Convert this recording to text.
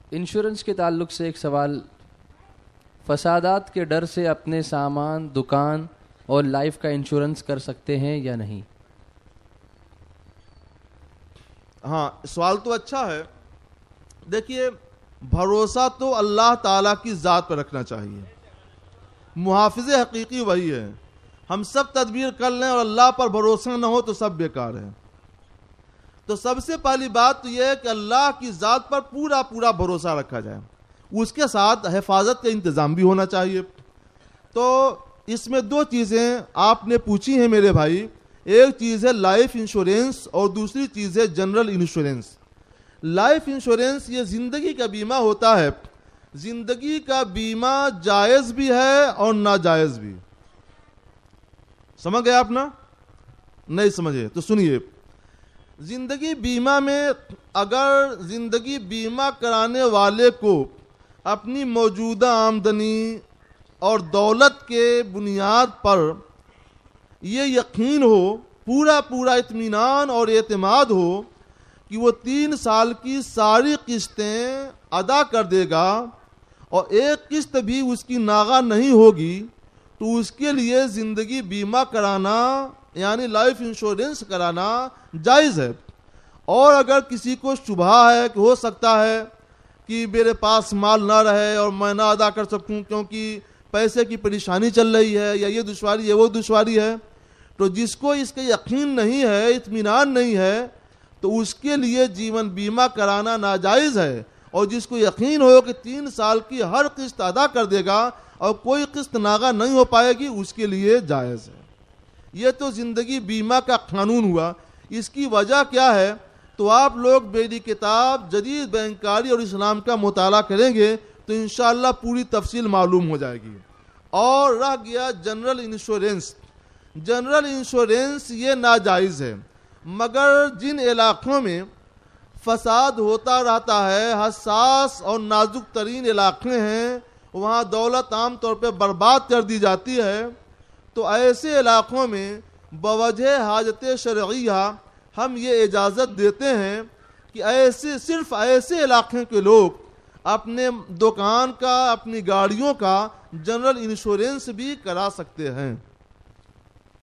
Insurance کے تعلق سے ایک سوال، فسادات کے ڈر سے اپنے سامان، دکان اور لائف کا انشورنس کر سکتے ہیں یا نہیں؟ ہاں، سوال تو اچھا ہے. دیکھیے، بھروسہ تو اللہ تعالیٰ کی ذات پر رکھنا چاہیے. محافظ حقیقی وہی ہے. ہم سب تدبیر کر لیں اور اللہ پر بھروسہ نہ ہو تو سب بیکار ہے. تو سب سے پہلی بات تو یہ ہے کہ اللہ کی ذات پر پورا پورا بھروسہ رکھا جائے. اس کے ساتھ حفاظت کا انتظام بھی ہونا چاہیے. تو اس میں دو چیزیں آپ نے پوچھی ہیں میرے بھائی. ایک چیز ہے لائف انشورنس اور دوسری چیز ہے جنرل انشورنس. لائف انشورنس یہ زندگی کا بیمہ ہوتا ہے. زندگی کا بیمہ جائز بھی ہے اور ناجائز بھی. سمجھ گئے آپ نا؟ نہیں سمجھے تو سنیے. زندگی بیمہ میں اگر زندگی بیمہ کرانے والے کو اپنی موجودہ آمدنی اور دولت کے بنیاد پر یہ یقین ہو، پورا پورا اطمینان اور اعتماد ہو کہ وہ 3 سال کی ساری قسطیں ادا کر دے گا اور ایک قسط بھی اس کی ناغہ نہیں ہوگی، تو اس کے لیے زندگی بیمہ کرانا یعنی لائف انشورنس کرانا جائز ہے. اور اگر کسی کو شبہ ہے کہ ہو سکتا ہے کہ میرے پاس مال نہ رہے اور میں نہ ادا کر سکوں کیونکہ پیسے کی پریشانی چل رہی ہے یا یہ دشواری ہے وہ دشواری ہے، تو جس کو اس کا یقین نہیں ہے، اطمینان نہیں ہے، تو اس کے لیے جیون بیمہ کرانا ناجائز ہے. اور جس کو یقین ہو کہ 3 سال کی ہر قسط ادا کر دے گا اور کوئی قسط ناغہ نہیں ہو پائے گی، اس کے لیے جائز ہے. یہ تو زندگی بیمہ کا قانون ہوا. اس کی وجہ کیا ہے؟ تو آپ لوگ میری کتاب جدید بینکاری اور اسلام کا مطالعہ کریں گے تو انشاءاللہ پوری تفصیل معلوم ہو جائے گی. اور رہ گیا جنرل انشورنس. جنرل انشورنس یہ ناجائز ہے، مگر جن علاقوں میں فساد ہوتا رہتا ہے، حساس اور نازک ترین علاقے ہیں، وہاں دولت عام طور پہ برباد کر دی جاتی ہے، تو ایسے علاقوں میں بوجہ حاجت شرعیہ ہم یہ اجازت دیتے ہیں کہ صرف ایسے علاقے کے لوگ اپنے دکان کا، اپنی گاڑیوں کا جنرل انشورنس بھی کرا سکتے ہیں.